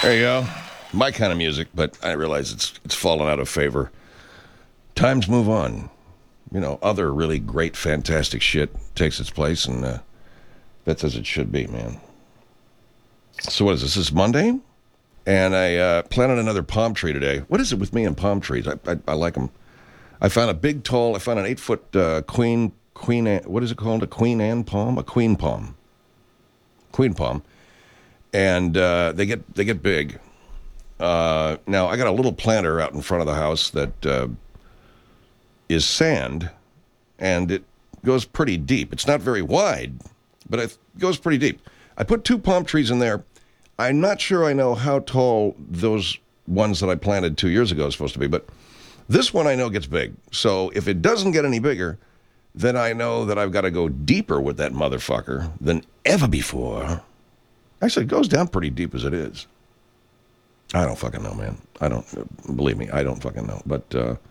There you go. My kind of music, but I realize it's fallen out of favor. Times move on. You know, other really great, fantastic shit takes its place, and that's as it should be, man. So what is this? This is Monday, and I planted another palm tree today. What is it with me and palm trees? I like them. I found an 8-foot queen, what is it called? A Queen Anne palm? A queen palm. Queen palm. And they get big. Now, I got a little planter out in front of the house that is sand, and it goes pretty deep. It's not very wide, but it goes pretty deep. I put 2 palm trees in there. I'm not sure I know how tall those ones that I planted 2 years ago are supposed to be, but this one I know gets big. So if it doesn't get any bigger, then I know that I've got to go deeper with that motherfucker than ever before. Actually, it goes down pretty deep as it is. I don't fucking know, man. Believe me, I don't fucking know. But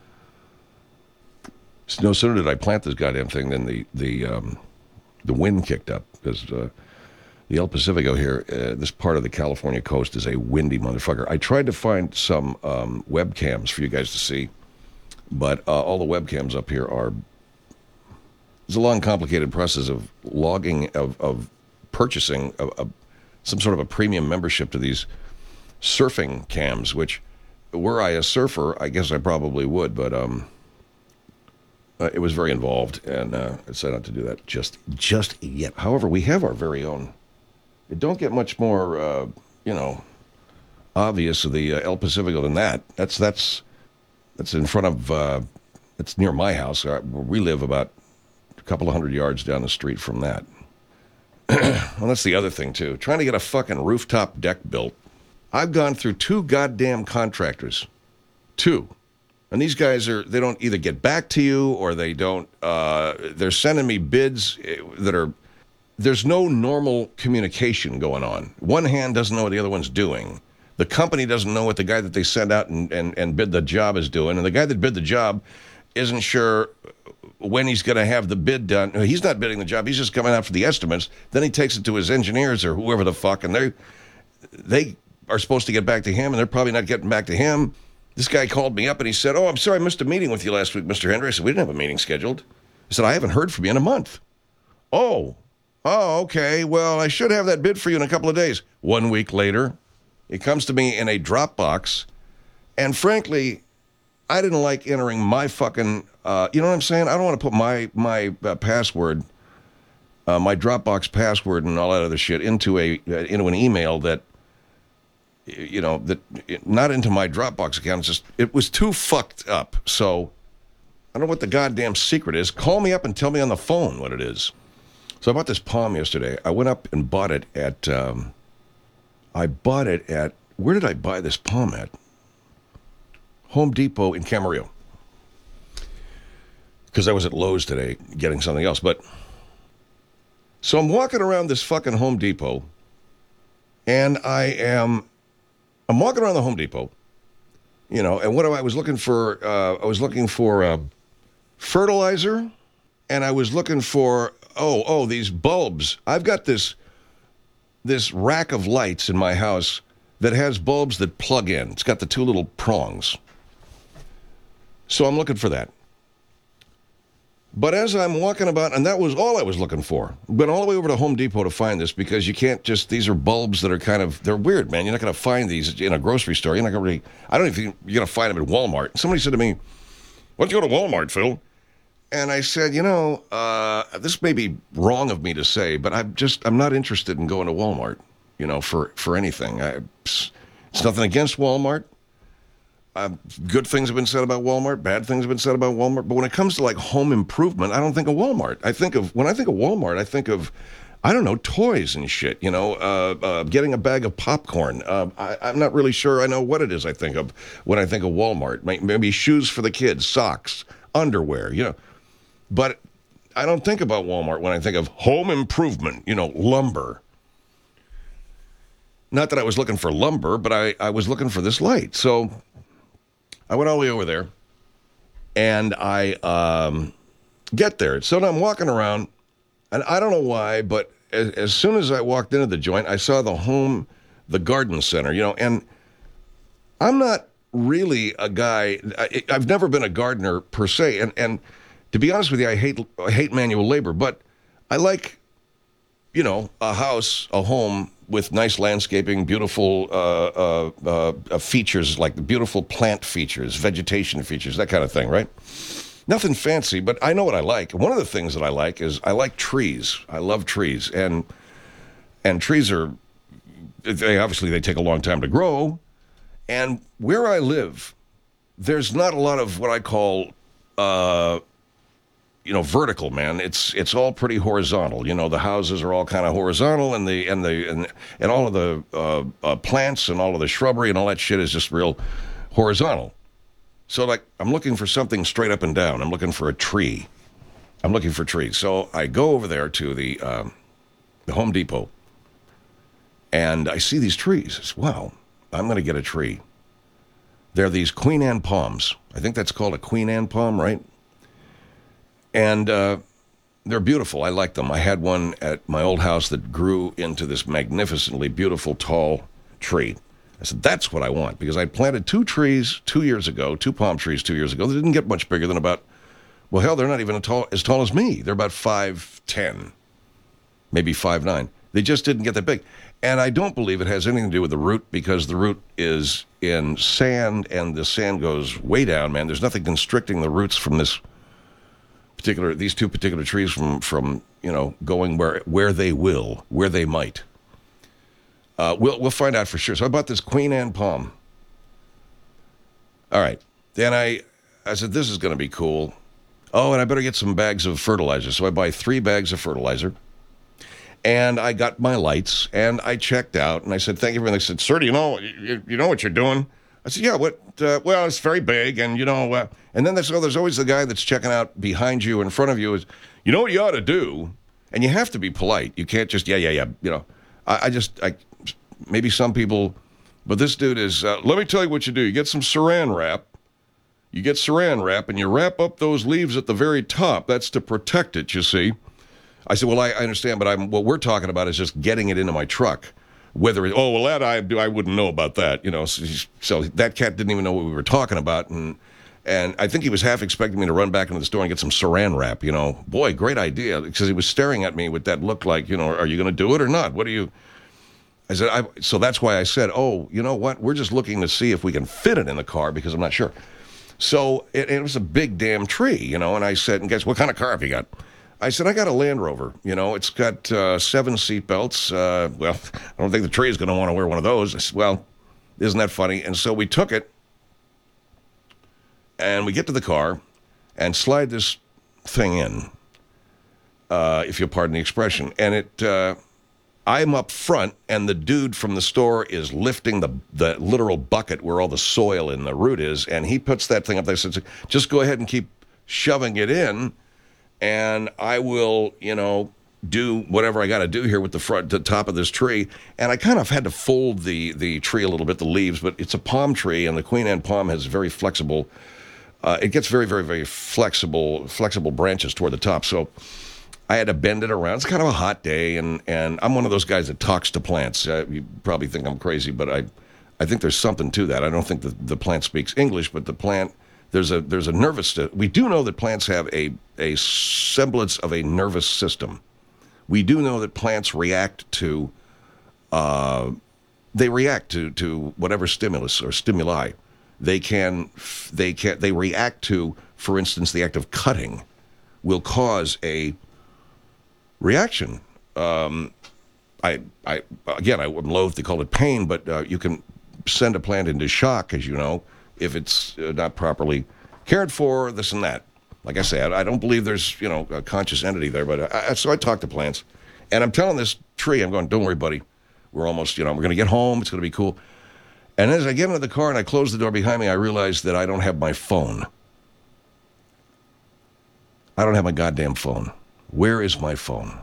no sooner did I plant this goddamn thing than the wind kicked up, because the El Pacifico here, this part of the California coast, is a windy motherfucker. I tried to find some webcams for you guys to see, but all the webcams up here are... It's a long, complicated process of logging, of purchasing some sort of a premium membership to these surfing cams, which, were I a surfer, I guess I probably would, but it was very involved, and I decided not to do that just yet. However, we have our very own. It don't get much more, obvious of the El Pacifico than that. That's in front of, it's near my house. We live about a couple of hundred yards down the street from that. Well, that's the other thing, too. Trying to get a fucking rooftop deck built. I've gone through 2 goddamn contractors. 2. And these guys they don't either get back to you, or they don't, they're sending me bids that are, there's no normal communication going on. One hand doesn't know what the other one's doing. The company doesn't know what the guy that they send out and bid the job is doing. And the guy that bid the job isn't sure when he's going to have the bid done. He's not bidding the job. He's just coming out for the estimates. Then he takes it to his engineers or whoever the fuck, and they are supposed to get back to him, and they're probably not getting back to him. This guy called me up, and he said, "Oh, I'm sorry, I missed a meeting with you last week, Mr. Hendry." I said, "We didn't have a meeting scheduled." I said, "I haven't heard from you in a month." Oh, okay. Well, I should have that bid for you in a couple of days. 1 week later, it comes to me in a Dropbox, and frankly, I didn't like entering my fucking, you know what I'm saying? I don't want to put my password, my Dropbox password and all that other shit into an email that, not into my Dropbox account. It was too fucked up. So I don't know what the goddamn secret is. Call me up and tell me on the phone what it is. So I bought this palm yesterday. I went up and bought it at, where did I buy this palm at? Home Depot in Camarillo. Because I was at Lowe's today getting something else. So I'm walking around this fucking Home Depot, and I'm walking around the Home Depot, and what I was looking for, fertilizer, and I was looking for, these bulbs. I've got this rack of lights in my house that has bulbs that plug in. It's got the 2 little prongs. So I'm looking for that. But as I'm walking about, and that was all I was looking for. Went all the way over to Home Depot to find this, because you can't these are bulbs that are they're weird, man. You're not going to find these in a grocery store. You're not going to I don't even think you're going to find them at Walmart. Somebody said to me, "Why don't you go to Walmart, Phil?" And I said, this may be wrong of me to say, but I'm not interested in going to Walmart, for anything. It's nothing against Walmart. Good things have been said about Walmart. Bad things have been said about Walmart. But when it comes to like home improvement, I don't think of Walmart. When I think of Walmart, I think of, I don't know, toys and shit. Getting a bag of popcorn. I'm not really sure I know what it is I think of when I think of Walmart. Maybe shoes for the kids, socks, underwear. But I don't think about Walmart when I think of home improvement. Lumber. Not that I was looking for lumber, but I was looking for this light. So I went all the way over there, and I get there. So now I'm walking around, and I don't know why, but as soon as I walked into the joint, I saw the home the garden center, and I'm not really a guy. I've never been a gardener per se, and to be honest with you, I hate manual labor, but I like, a house, a home with nice landscaping, beautiful features, like beautiful plant features, vegetation features, that kind of thing, right? Nothing fancy, but I know what I like. One of the things that I like is I like trees. I love trees, and trees they take a long time to grow. And where I live, there's not a lot of what I call, vertical, man. It's all pretty horizontal. The houses are all kind of horizontal, and all of the plants and all of the shrubbery and all that shit is just real horizontal. So, like, I'm looking for something straight up and down. I'm looking for a tree. I'm looking for trees. So I go over there to the Home Depot, and I see these trees. I say, wow, I'm going to get a tree. They're these Queen Anne palms. I think that's called a Queen Anne palm, right? And they're beautiful. I like them. I had one at my old house that grew into this magnificently beautiful, tall tree. I said, that's what I want, because I planted 2 trees 2 years ago, 2 palm trees 2 years ago. They didn't get much bigger than they're not even as tall as me. They're about 5'10", maybe 5'9". They just didn't get that big. And I don't believe it has anything to do with the root, because the root is in sand, and the sand goes way down, man. There's nothing constricting the roots from these 2 particular trees from going where they might. We'll find out for sure. So I bought this Queen Anne palm. All right. Then I said, this is going to be cool. Oh, and I better get some bags of fertilizer. So I buy 3 bags of fertilizer. And I got my lights, and I checked out, and I said, thank you. And they said, sir, do you know what you're doing? I said, yeah, what? Well, it's very big, and, and then there's always the guy that's checking out behind you, in front of you is, what you ought to do? And you have to be polite. You can't just, yeah. Maybe some people, but this dude is, let me tell you what you do. You get some saran wrap. And you wrap up those leaves at the very top. That's to protect it, you see. I said, well, I understand, but what we're talking about is just getting it into my truck. That I wouldn't know about that, So that cat didn't even know what we were talking about, and I think he was half expecting me to run back into the store and get some saran wrap, Boy, great idea, because he was staring at me with that look like, are you going to do it or not? What do you... I said, so that's why I said, oh, you know what? We're just looking to see if we can fit it in the car, because I'm not sure. So it was a big damn tree, and I said, and guys, what kind of car have you got? I said, I got a Land Rover. It's got 7 seat belts. Well, I don't think the tree is going to want to wear one of those. I said, well, isn't that funny? And so we took it, and we get to the car and slide this thing in, if you'll pardon the expression. And I'm up front, and the dude from the store is lifting the literal bucket where all the soil in the root is, and he puts that thing up there. I said, just go ahead and keep shoving it in, and I will, do whatever I got to do here with the top of this tree. And I kind of had to fold the tree a little bit, the leaves, but it's a palm tree, and the Queen Anne palm has very flexible, it gets very, very, very flexible branches toward the top. So I had to bend it around. It's kind of a hot day, and I'm one of those guys that talks to plants. You probably think I'm crazy, but I think there's something to that. I don't think the plant speaks English, but the plant... There's a nervous system. We do know that plants have a semblance of a nervous system. We do know that plants react to whatever stimulus or stimuli. They react to, for instance, the act of cutting will cause a reaction. I'm loath to call it pain, but you can send a plant into shock, as you know, if it's not properly cared for, this and that. Like I say, I don't believe there's, a conscious entity there, but so I talk to plants, and I'm telling this tree, I'm going, don't worry, buddy. We're almost, we're going to get home. It's going to be cool. And as I get into the car and I close the door behind me, I realize that I don't have my phone. I don't have my goddamn phone. Where is my phone?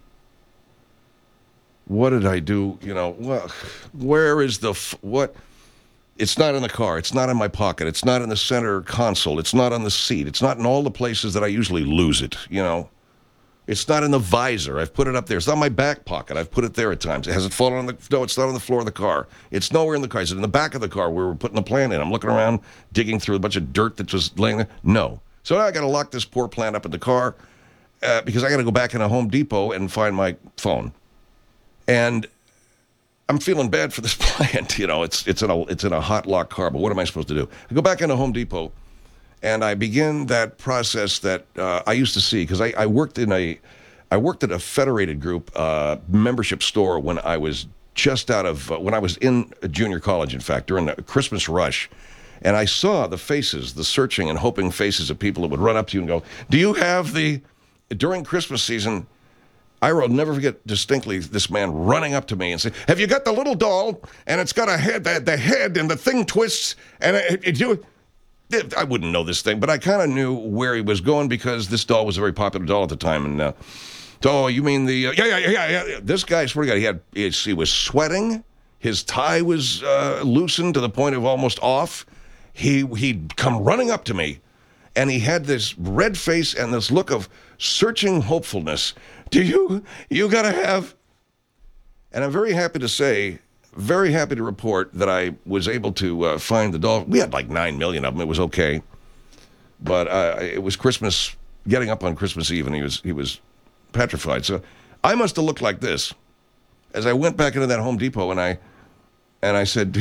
What did I do? Where is what? It's not in the car. It's not in my pocket. It's not in the center console. It's not on the seat. It's not in all the places that I usually lose it, It's not in the visor. I've put it up there. It's not in my back pocket. I've put it there at times. Has it fallen on the... No, it's not on the floor of the car. It's nowhere in the car. Is it in the back of the car where we're putting the plant in? I'm looking around, digging through a bunch of dirt that was laying there. No. So now I got to lock this poor plant up in the car because I got to go back into Home Depot and find my phone. And I'm feeling bad for this plant. You know, it's in a hot lock car, but what am I supposed to do? I go back into Home Depot, and I begin that process that I used to see, because I worked at a Federated Group membership store when I was just out of, when I was in a junior college, in fact, during the Christmas rush. And I saw the faces, the searching and hoping faces of people that would run up to you and go, do you have during Christmas season, I will never forget distinctly this man running up to me and say, have you got the little doll? And it's got a head, the head, and the thing twists, and I wouldn't know this thing, but I kind of knew where he was going because this doll was a very popular doll at the time. And oh, you mean the yeah. This guy, I swear to God, he was sweating. His tie was loosened to the point of almost off. He'd come running up to me, and he had this red face and this look of searching hopefulness. You gotta have. And I'm very happy to report that I was able to find the doll. We had like 9 million of them. It was okay. But it was Christmas, getting up on Christmas Eve, and he was petrified. So I must have looked like this as I went back into that Home Depot, and I said,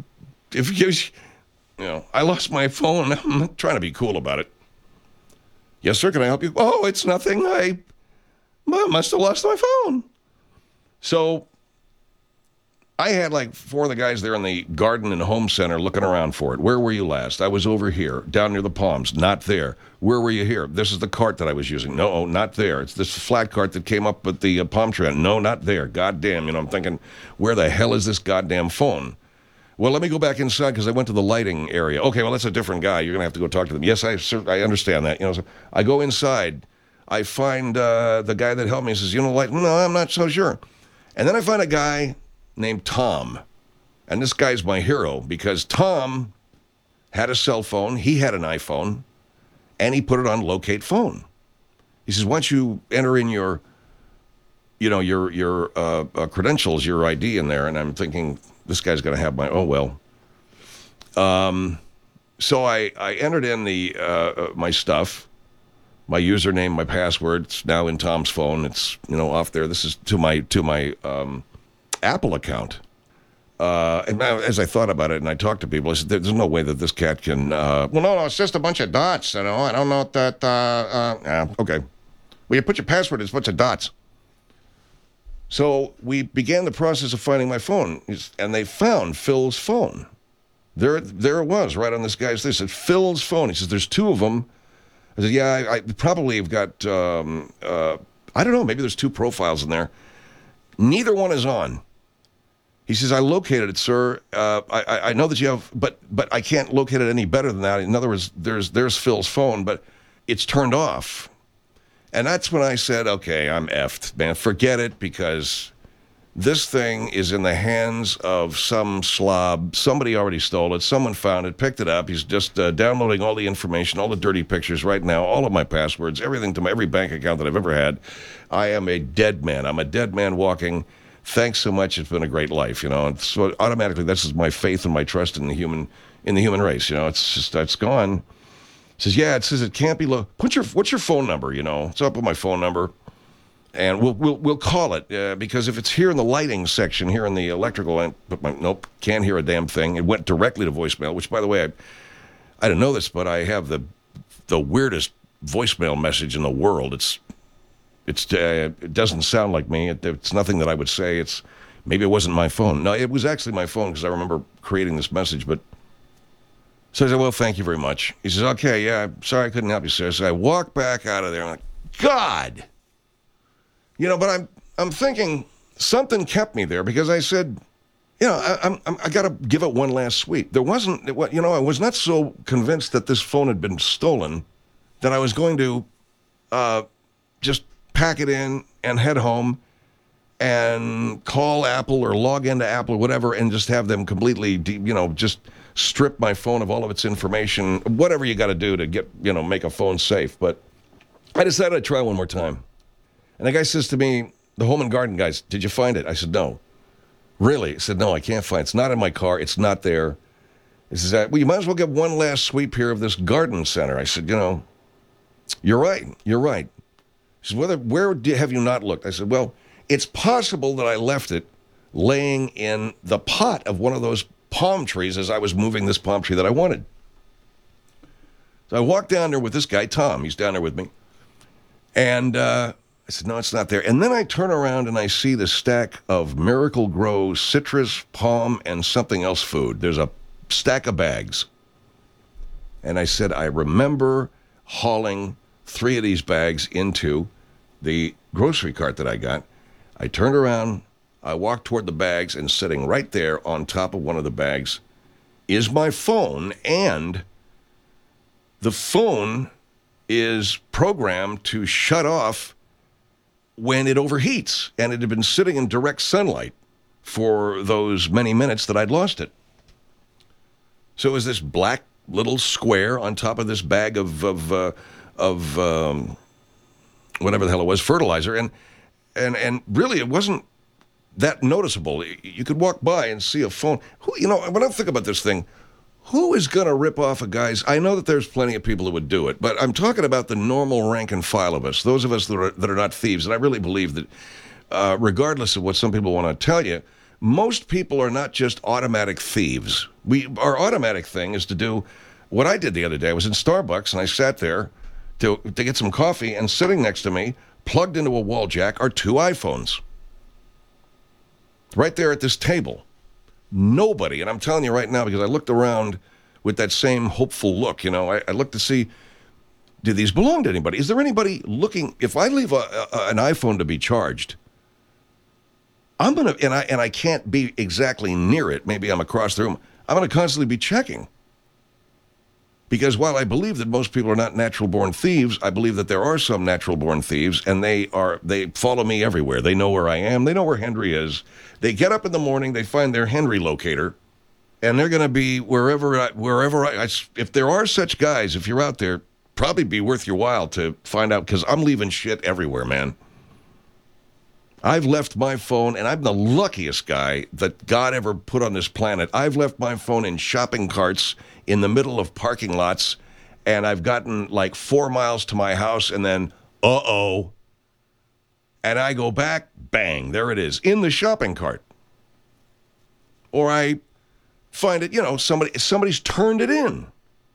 I lost my phone. I'm trying to be cool about it. Yes, sir, can I help you? Oh, it's nothing. I must have lost my phone. So I had like 4 of the guys there in the garden and home center looking around for it. Where were you last? I was over here, down near the Palms. Not there. Where were you here? This is the cart that I was using. No, not there. It's this flat cart that came up with the palm tree. No, not there. Goddamn. I'm thinking, where the hell is this goddamn phone? Well, let me go back inside because I went to the lighting area. Okay, well, that's a different guy. You're going to have to go talk to them. Yes, I understand that. So I go inside. I find the guy that helped me. He says, no, I'm not so sure. And then I find a guy named Tom. And this guy's my hero because Tom had a cell phone. He had an iPhone. And he put it on locate phone. He says, once you enter in your credentials, your ID in there. And I'm thinking, this guy's going to have my, oh, well. So I entered in my stuff, my username, my password. It's now in Tom's phone. It's, off there. This is to my Apple account. And as I thought about it and I talked to people, I said, there's no way that this cat can, no, it's just a bunch of dots. I don't know what that, okay. Well, you put your password, it's a bunch of dots. So we began the process of finding my phone, and they found Phil's phone. There it was, right on this guy's list. It said Phil's phone. He says, there's 2 of them. I said, yeah, I probably have got, I don't know, maybe there's 2 profiles in there. Neither one is on. He says, I located it, sir. I know that you have, but I can't locate it any better than that. In other words, there's Phil's phone, but it's turned off. And that's when I said, okay, I'm effed, man. Forget it, because this thing is in the hands of some slob. Somebody already stole it. Someone found it, picked it up. He's just downloading all the information, all the dirty pictures right now, all of my passwords, everything to every bank account that I've ever had. I am a dead man. I'm a dead man walking. Thanks so much. It's been a great life, And so automatically, this is my faith and my trust in the human race. It's gone. It says, yeah, it says it can't be low. What's your phone number? It's up with my phone number, and we'll call it because if it's here in the lighting section, here in the electrical end, nope, can't hear a damn thing. It went directly to voicemail. Which, by the way, I didn't know this, but I have the weirdest voicemail message in the world. It doesn't sound like me. It's nothing that I would say. Maybe it wasn't my phone. No, it was actually my phone because I remember creating this message, but. So I said, well, thank you very much. He says, okay, yeah, I'm sorry I couldn't help you, sir. So I walk back out of there. I'm like, God. But I'm thinking something kept me there because I said, I got to give it one last sweep. There wasn't, I was not so convinced that this phone had been stolen that I was going to just pack it in and head home and call Apple or log into Apple or whatever and just have them completely, just strip my phone of all of its information, whatever you got to do to get, make a phone safe. But I decided I'd try one more time. And the guy says to me, the Home and Garden guys, did you find it? I said, no. Really? He said, no, I can't find it. It's not in my car. It's not there. He says, well, you might as well get one last sweep here of this garden center. I said, you're right. You're right. He says, have you not looked? I said, well, it's possible that I left it laying in the pot of one of those palm trees as I was moving this palm tree that I wanted. So I walked down there with this guy, Tom. He's down there with me. And I said, no, it's not there. And then I turn around and I see the stack of Miracle Grow citrus, palm, and something else food. There's a stack of bags. And I said, I remember hauling 3 of these bags into the grocery cart that I got. I turned around, I walked toward the bags, and sitting right there on top of one of the bags is my phone, and the phone is programmed to shut off when it overheats, and it had been sitting in direct sunlight for those many minutes that I'd lost it. So it was this black little square on top of this bag of whatever the hell it was, fertilizer, and really it wasn't that noticeable. You could walk by and see a phone. When I think about this thing, who is going to rip off a guy's? I know that there's plenty of people who would do it, but I'm talking about the normal rank and file of us, those of us that are not thieves. And I really believe that regardless of what some people want to tell you, most people are not just automatic thieves. Our automatic thing is to do what I did the other day. I was in Starbucks, and I sat there to get some coffee, and sitting next to me, plugged into a wall jack, are 2 iPhones. Right there at this table. Nobody, and I'm telling you right now, because I looked around with that same hopeful look, I looked to see, do these belong to anybody? Is there anybody looking? If I leave an iPhone to be charged, I'm going to, and I can't be exactly near it, maybe I'm across the room, I'm going to constantly be checking. Because while I believe that most people are not natural-born thieves, I believe that there are some natural-born thieves, and they follow me everywhere. They know where I am. They know where Henry is. They get up in the morning, they find their Henry locator, and they're going to be wherever I, if there are such guys, if you're out there, probably be worth your while to find out, because I'm leaving shit everywhere, man. I've left my phone, and I'm the luckiest guy that God ever put on this planet. I've left my phone in shopping carts in the middle of parking lots, and I've gotten like 4 miles to my house, and then, and I go back, bang, there it is, in the shopping cart. Or I find it, somebody's turned it in.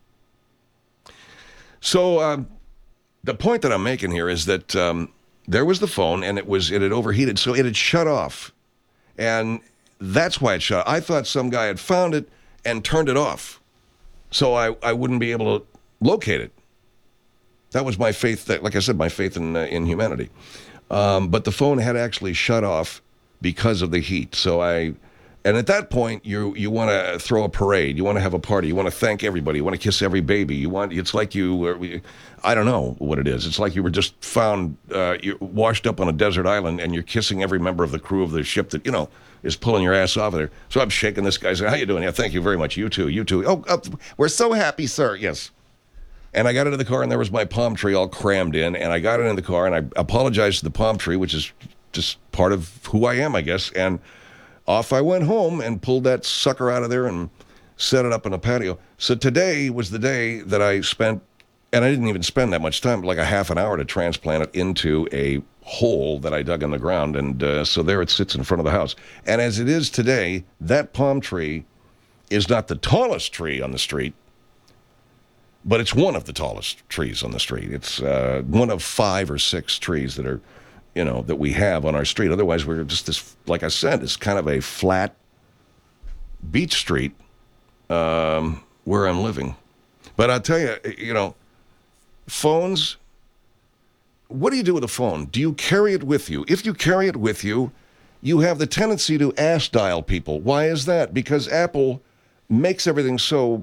So the point that I'm making here is that there was the phone, and it had overheated, so it had shut off. And that's why it shut off. I thought some guy had found it and turned it off, so I wouldn't be able to locate it. That was my faith, like I said, my faith in humanity. But the phone had actually shut off because of the heat. And at that point, you want to throw a parade. You want to have a party. You want to thank everybody. You want to kiss every baby. It's like I don't know what it is. It's like you were just found, you're washed up on a desert island, and you're kissing every member of the crew of the ship that, is pulling your ass off of there. So I'm shaking this guy, saying, how you doing? Yeah, thank you very much. You too. Oh, we're so happy, sir. Yes. And I got into the car, and there was my palm tree all crammed in, and I got it in the car, and I apologized to the palm tree, which is just part of who I am, I guess, and off I went home and pulled that sucker out of there and set it up in a patio. So today was the day that I spent, and I didn't even spend that much time, like a half an hour to transplant it into a hole that I dug in the ground. And so there it sits in front of the house. And as it is today, that palm tree is not the tallest tree on the street, but it's one of the tallest trees on the street. It's one of 5 or 6 trees that are, that we have on our street. Otherwise, we're just this, like I said, it's kind of a flat beach street where I'm living. But I'll tell you, phones, what do you do with a phone? Do you carry it with you? If you carry it with you, you have the tendency to ass dial people. Why is that? Because Apple makes everything so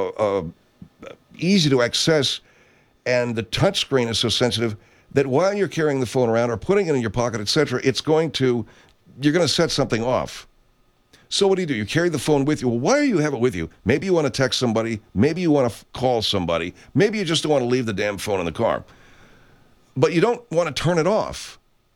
easy to access, and the touchscreen is so sensitive that while you're carrying the phone around or putting it in your pocket, etc., you're going to set something off. So what do? You carry the phone with you. Well, why do you have it with you? Maybe you want to text somebody. Maybe you want to call somebody. Maybe you just don't want to leave the damn phone in the car. But you don't want to turn it off.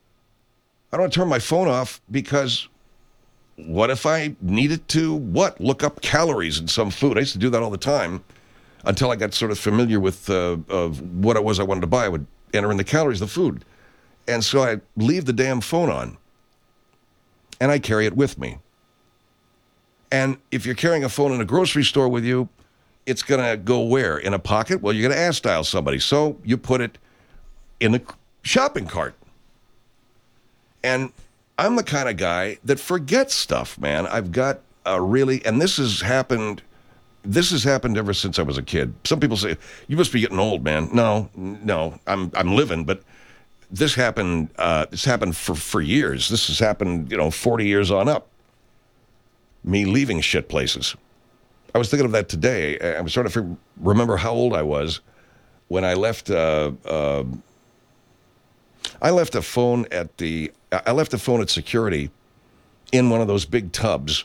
I don't want to turn my phone off because what if I needed to, look up calories in some food? I used to do that all the time until I got sort of familiar with of what it was I wanted to buy. I would enter in the calories of the food. And so I leave the damn phone on, and I carry it with me. And if you're carrying a phone in a grocery store with you, it's going to go where? In a pocket? Well, you're going to ask dial somebody. So you put it in the shopping cart. And I'm the kind of guy that forgets stuff, man. I've got a really, and this has happened ever since I was a kid. Some people say, you must be getting old, man. No, I'm living, but this happened for years. This has happened, 40 years on up. Me leaving shit places. I was thinking of that today. I was trying to remember how old I was when I left. I left a phone at security in one of those big tubs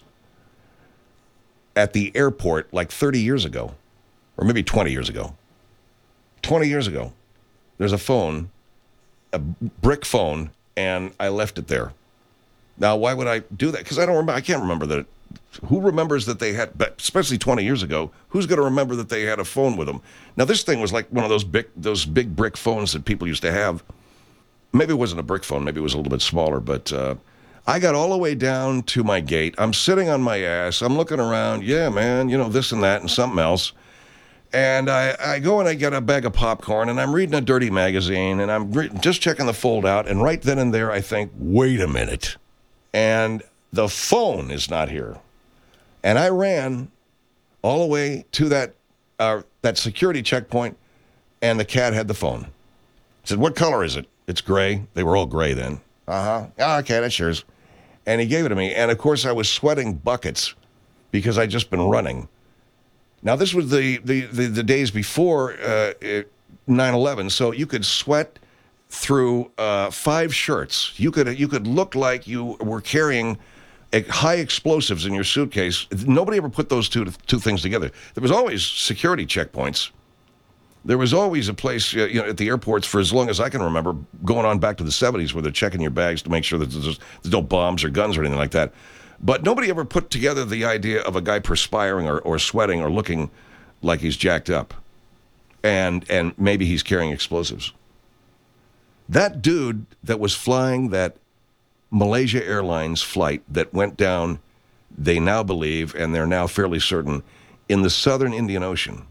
at the airport like 30 years ago, or maybe 20 years ago. 20 years ago, there's a phone, a brick phone, and I left it there. Now, why would I do that? Because I can't remember that. Who remembers that they had, especially 20 years ago, who's going to remember that they had a phone with them? Now, this thing was like one of those big brick phones that people used to have. Maybe it wasn't a brick phone. Maybe it was a little bit smaller, but I got all the way down to my gate. I'm sitting on my ass. I'm looking around. Yeah, man, this and that and something else. And I go and I get a bag of popcorn, and I'm reading a dirty magazine, and I'm just checking the fold out. And right then and there, I think, wait a minute. And the phone is not here. And I ran all the way to that security checkpoint, and the cat had the phone. I said, what color is it? It's gray. They were all gray then. Uh-huh. Oh, okay, that's yours. And he gave it to me. And, of course, I was sweating buckets because I'd just been running. Now, this was the days before 9/11, so you could sweat through 5 shirts. You could look like you were carrying high explosives in your suitcase. Nobody ever put those two things together. There was always security checkpoints. There was always a place at the airports for as long as I can remember, going on back to the 70s, where they're checking your bags to make sure that there's no bombs or guns or anything like that. But nobody ever put together the idea of a guy perspiring or sweating or looking like he's jacked up. And maybe he's carrying explosives. That dude that was flying that Malaysia Airlines flight that went down, they now believe, and they're now fairly certain, in the southern Indian Ocean.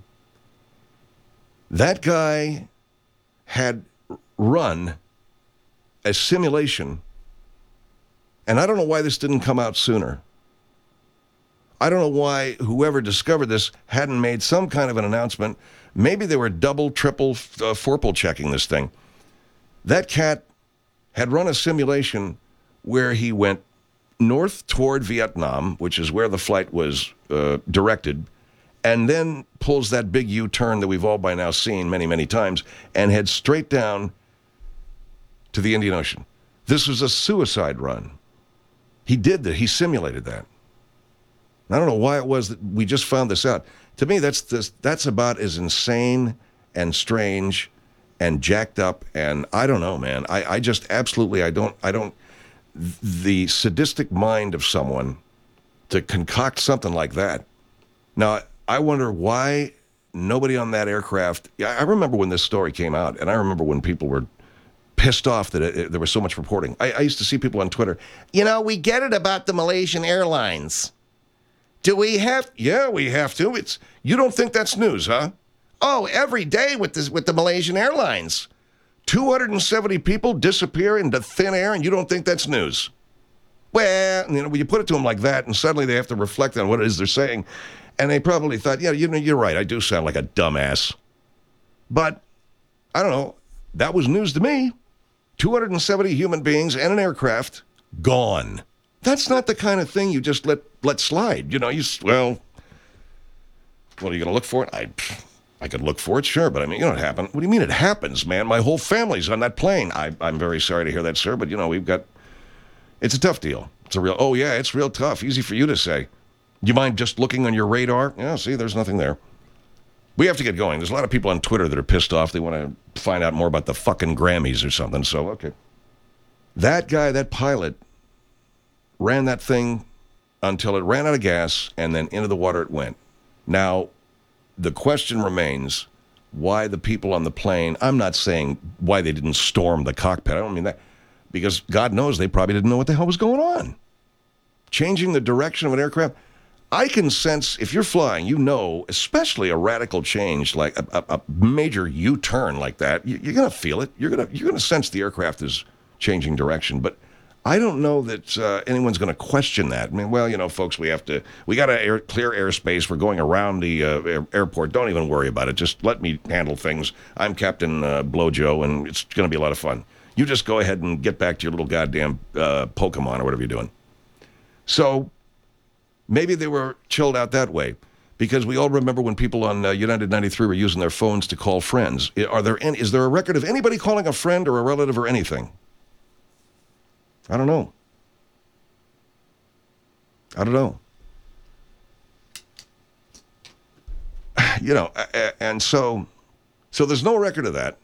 That guy had run a simulation, and I don't know why this didn't come out sooner. I don't know why whoever discovered this hadn't made some kind of an announcement. Maybe they were double, triple, fourple checking this thing. That cat had run a simulation where he went north toward Vietnam, which is where the flight was directed, and then pulls that big U-turn that we've all by now seen many, many times, and heads straight down to the Indian Ocean. This was a suicide run. He did that. He simulated that. I don't know why it was that we just found this out. To me, that's about as insane and strange and jacked up, and I don't know, man. I just absolutely, I don't, the sadistic mind of someone to concoct something like that. Now, I wonder why nobody on that aircraft, I remember when this story came out, and I remember when people were pissed off that there was so much reporting. I used to see people on Twitter, we get it about the Malaysian Airlines. Do we have? Yeah, we have to. You don't think that's news, huh? Oh, every day with the Malaysian Airlines. 270 people disappear into thin air, and you don't think that's news. Well, you put it to them like that, and suddenly they have to reflect on what it is they're saying. And they probably thought, yeah, you're right. I do sound like a dumbass. But, I don't know. That was news to me. 270 human beings and an aircraft gone. That's not the kind of thing you just let slide. What are you going to look for it? I could look for it, sure, but it happened. What do you mean it happens, man? My whole family's on that plane. I'm very sorry to hear that, sir, but, it's a tough deal. It's real tough. Easy for you to say. You mind just looking on your radar? Yeah, see, there's nothing there. We have to get going. There's a lot of people on Twitter that are pissed off. They want to find out more about the fucking Grammys or something, so, okay. That guy, that pilot, ran that thing until it ran out of gas, and then into the water it went. Now, the question remains, why the people on the plane, I'm not saying why they didn't storm the cockpit. I don't mean that. Because God knows they probably didn't know what the hell was going on. Changing the direction of an aircraft. I can sense, if you're flying, you know, especially a radical change, like a major U-turn like that, you're going to feel it. You're going to sense the aircraft is changing direction. But I don't know that anyone's going to question that. I mean, well, you know, folks, we got to clear airspace. We're going around the airport. Don't even worry about it. Just let me handle things. I'm Captain Blojo, and it's going to be a lot of fun. You just go ahead and get back to your little goddamn Pokemon or whatever you're doing. So maybe they were chilled out that way, because we all remember when people on United 93 were using their phones to call friends. Is there a record of anybody calling a friend or a relative or anything? I don't know. You know, and so there's no record of that.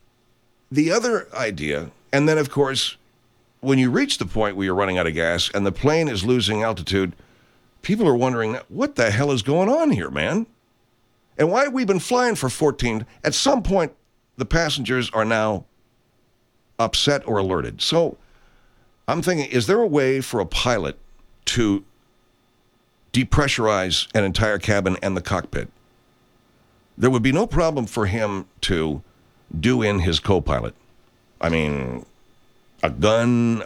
The other idea, and then, of course, when you reach the point where you're running out of gas and the plane is losing altitude, people are wondering, what the hell is going on here, man? And why have we been flying for 14? At some point, the passengers are now upset or alerted. So I'm thinking, is there a way for a pilot to depressurize an entire cabin and the cockpit? There would be no problem for him to do in his co-pilot. I mean, a gun,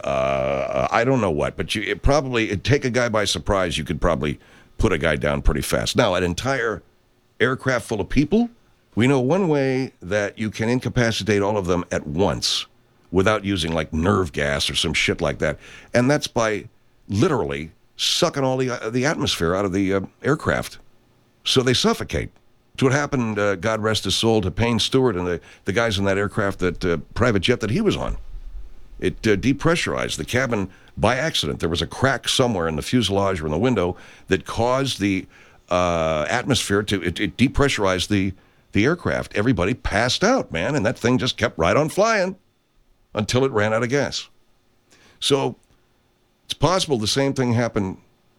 I don't know what, but it'd take a guy by surprise. You could probably put a guy down pretty fast. Now, an entire aircraft full of people, we know one way that you can incapacitate all of them at once without using like nerve gas or some shit like that. And that's by literally sucking all the atmosphere out of the aircraft so they suffocate. It's what happened, God rest his soul, to Payne Stewart and the guys in that aircraft, that private jet that he was on. It depressurized the cabin by accident. There was a crack somewhere in the fuselage or in the window that caused the atmosphere to it depressurized the aircraft. Everybody passed out, man, and that thing just kept right on flying until it ran out of gas. So it's possible the same thing happened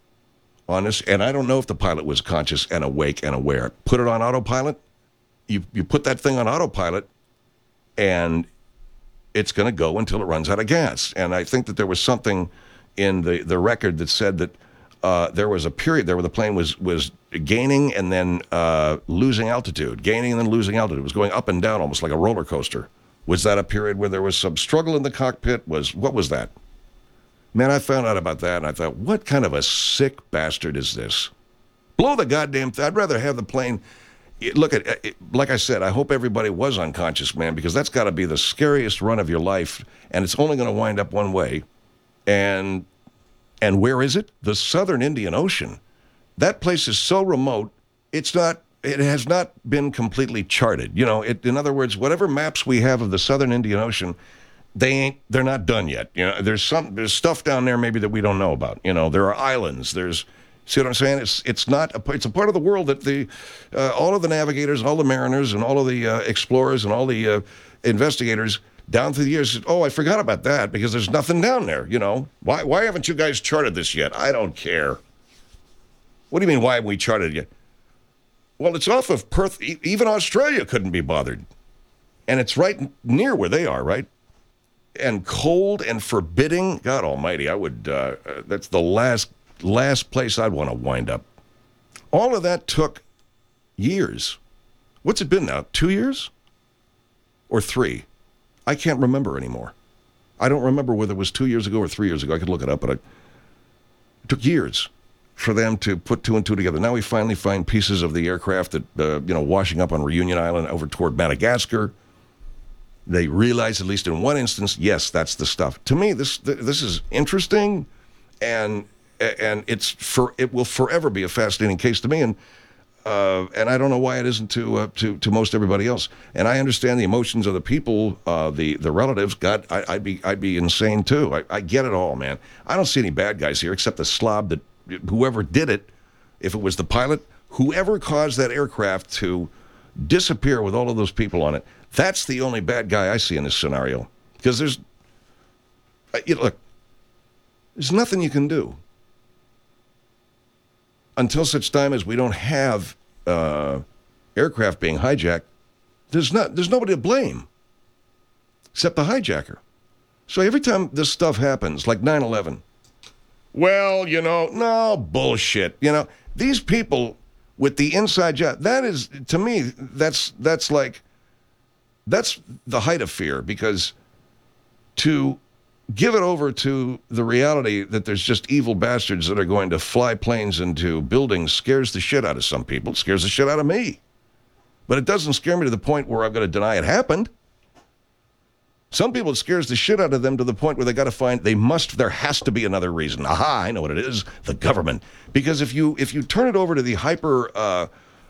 on this, and I don't know if the pilot was conscious and awake and aware. Put it on autopilot. You put that thing on autopilot, and it's going to go until it runs out of gas. And I think that there was something in the record that said that there was a period there where the plane was gaining and then losing altitude, gaining and then losing altitude. It was going up and down almost like a roller coaster. Was that a period where there was some struggle in the cockpit? What was that? Man, I found out about that, and I thought, what kind of a sick bastard is this? Blow the goddamn I'd rather have the plane. Look at it, like I said, I hope everybody was unconscious, man, because that's got to be the scariest run of your life, and it's only going to wind up one way. And where is it? The Southern Indian Ocean. That place is so remote, it has not been completely charted. You know, in other words, whatever maps we have of the Southern Indian Ocean, they're not done yet. You know, there's stuff down there maybe that we don't know about. You know, there are islands. See what I'm saying? It's a part of the world that all of the navigators, all the mariners, and all of the explorers and all the investigators down through the years said, oh, I forgot about that because there's nothing down there. You know, why haven't you guys charted this yet? I don't care. What do you mean, why haven't we charted it yet? Well, it's off of Perth. Even Australia couldn't be bothered. And it's right near where they are, right? And cold and forbidding. God almighty, I would, that's the last place I'd want to wind up. All of that took years. What's it been now? 2 years? Or 3? I can't remember anymore. I don't remember whether it was 2 years ago or 3 years ago. I could look it up, but it took years for them to put 2 and 2 together. Now we finally find pieces of the aircraft that, washing up on Reunion Island over toward Madagascar. They realize, at least in one instance, yes, that's the stuff. To me, this is interesting, and it will forever be a fascinating case to me, and I don't know why it isn't to most everybody else. And I understand the emotions of the people, the relatives. God, I'd be insane too. I get it all, man. I don't see any bad guys here except the slob that whoever did it, if it was the pilot, whoever caused that aircraft to disappear with all of those people on it. That's the only bad guy I see in this scenario. Because Look, there's nothing you can do until such time as we don't have aircraft being hijacked. There's nobody to blame except the hijacker. So every time this stuff happens, like 9/11, well, no, bullshit. These people with the inside job, that is, to me, that's the height of fear, because to give it over to the reality that there's just evil bastards that are going to fly planes into buildings scares the shit out of some people. It scares the shit out of me. But it doesn't scare me to the point where I'm going to deny it happened. Some people, it scares the shit out of them to the point where they got to find, there has to be another reason. Aha, I know what it is, the government. Because if you turn it over to the hyper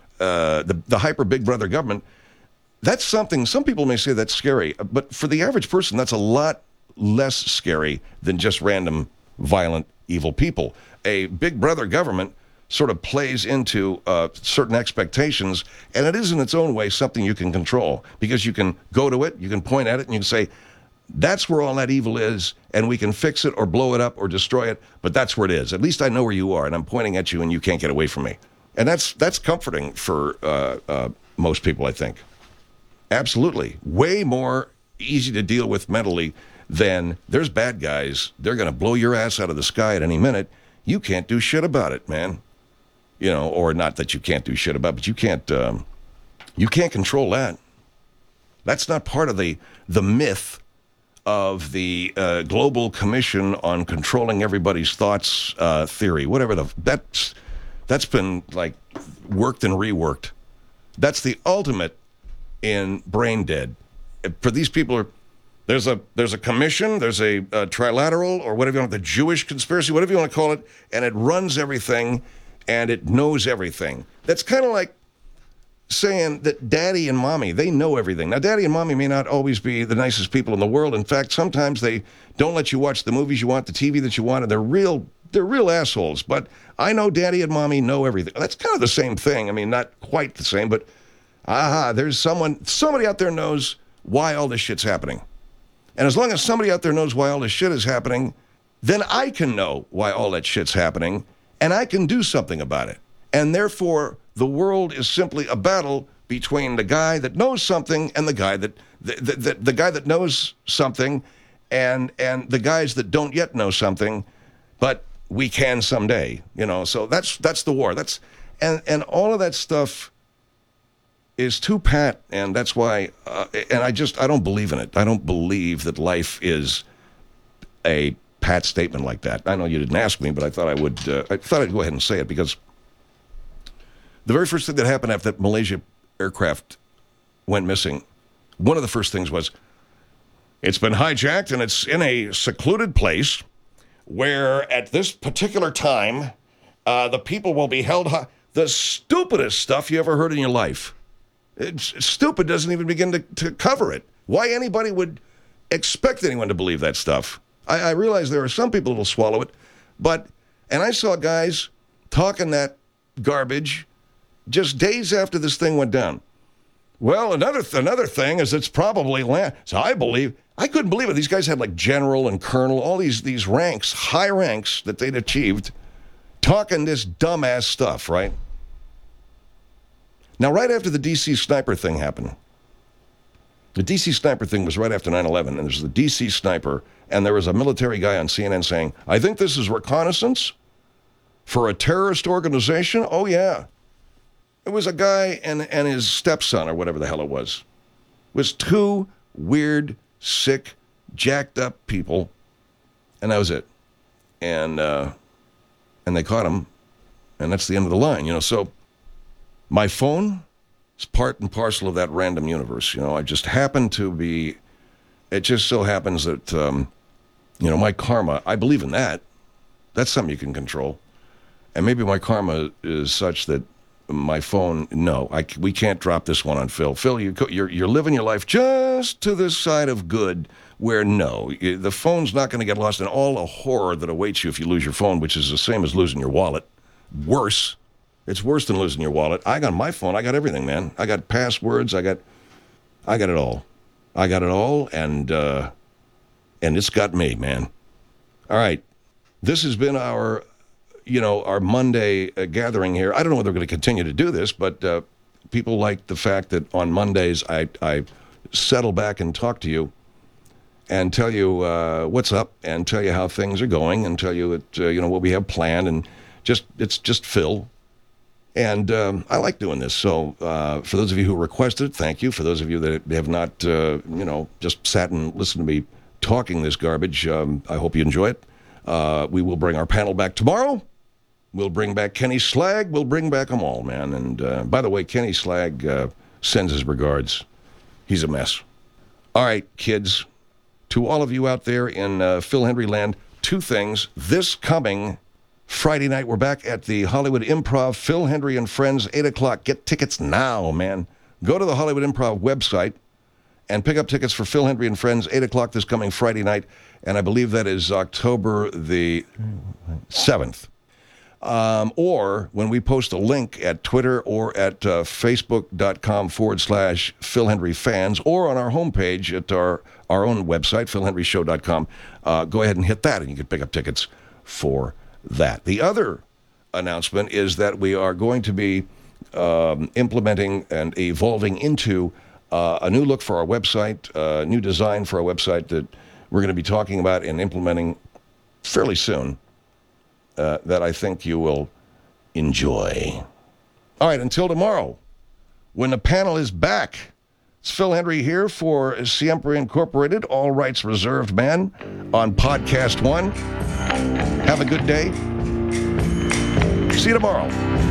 big brother government, that's something, some people may say that's scary, but for the average person, that's a lot less scary than just random, violent, evil people. A big brother government sort of plays into certain expectations, and it is in its own way something you can control, because you can go to it, you can point at it, and you can say, that's where all that evil is, and we can fix it or blow it up or destroy it, but that's where it is. At least I know where you are, and I'm pointing at you, and you can't get away from me. And that's comforting for most people, I think. Absolutely. Way more easy to deal with mentally than there's bad guys. They're going to blow your ass out of the sky at any minute. You can't do shit about it, man. Or not that you can't do shit about, but you can't control that. That's not part of the myth of the Global Commission on Controlling Everybody's Thoughts theory. Whatever that's been like worked and reworked. That's the ultimate in brain dead. For these people, there's a commission, there's a trilateral, or whatever you want, the Jewish conspiracy, whatever you want to call it, and it runs everything. And it knows everything. That's kind of like saying that daddy and mommy, they know everything. Now, daddy and mommy may not always be the nicest people in the world. In fact, sometimes they don't let you watch the movies you want, the TV that you want, and they're real assholes. But I know daddy and mommy know everything. That's kind of the same thing. I mean, not quite the same, but there's somebody out there knows why all this shit's happening. And as long as somebody out there knows why all this shit is happening, then I can know why all that shit's happening. And I can do something about it. And therefore, the world is simply a battle between the guy that knows something and the guy the guy that knows something and the guys that don't yet know something, but we can someday. So that's the war. And all of that stuff is too pat, and that's why. And I don't believe in it. I don't believe that life is a pat statement like that. I know you didn't ask me, but I thought I would. I thought I'd go ahead and say it, because the very first thing that happened after that Malaysia aircraft went missing, one of the first things was, it's been hijacked and it's in a secluded place where at this particular time the people will be held high. The stupidest stuff you ever heard in your life. It's stupid doesn't even begin to cover it. Why anybody would expect anyone to believe that stuff. I realize there are some people who will swallow it, and I saw guys talking that garbage just days after this thing went down. Well, another thing is it's probably land. So I couldn't believe it. These guys had like general and colonel, all these ranks, high ranks that they'd achieved, talking this dumbass stuff, right? Now, right after the D.C. sniper thing happened, the D.C. sniper thing was right after 9/11, and there's the D.C. sniper, and there was a military guy on CNN saying, I think this is reconnaissance for a terrorist organization. Oh, yeah. It was a guy and his stepson, or whatever the hell it was. It was two weird, sick, jacked up people, and that was it. And they caught him, and that's the end of the line. So my phone is part and parcel of that random universe. I just happen to be, it just so happens that, my karma, I believe in that. That's something you can control. And maybe my karma is such that my phone, we can't drop this one on Phil. Phil, you're living your life just to this side of good, where the phone's not going to get lost in all the horror that awaits you if you lose your phone, which is the same as losing your wallet. Worse. It's worse than losing your wallet. I got my phone. I got everything, man. I got passwords. I got it all. I got it all, and And it's got me, man. All right. This has been our Monday gathering here. I don't know whether we're going to continue to do this, but people like the fact that on Mondays I settle back and talk to you and tell you what's up and tell you how things are going and tell you what we have planned, and it's just Phil. And I like doing this. So for those of you who requested it, thank you. For those of you that have not, just sat and listened to me talking this garbage, I hope you enjoy it. We will bring our panel back tomorrow. We'll bring back Kenny Slag. We'll bring back them all, man. And by the way, Kenny Slag sends his regards. He's a mess. All right, kids. To all of you out there in Phil Hendrie land, two things. This coming Friday night, we're back at the Hollywood Improv, Phil Hendrie and Friends, 8 o'clock. Get tickets now, man. Go to the Hollywood Improv website and pick up tickets for Phil Hendrie and Friends, 8 o'clock this coming Friday night. And I believe that is October the 7th. Or when we post a link at Twitter or at facebook.com/Phil Hendrie fans, or on our homepage at our own website, philhendrieshow.com, go ahead and hit that and you can pick up tickets for that. The other announcement is that we are going to be implementing and evolving into a new look for our website, a new design for our website that we're going to be talking about and implementing fairly soon, that I think you will enjoy. All right, until tomorrow, when the panel is back, it's Phil Hendrie here for Siempre Incorporated, all rights reserved, man, on Podcast One. Have a good day. See you tomorrow.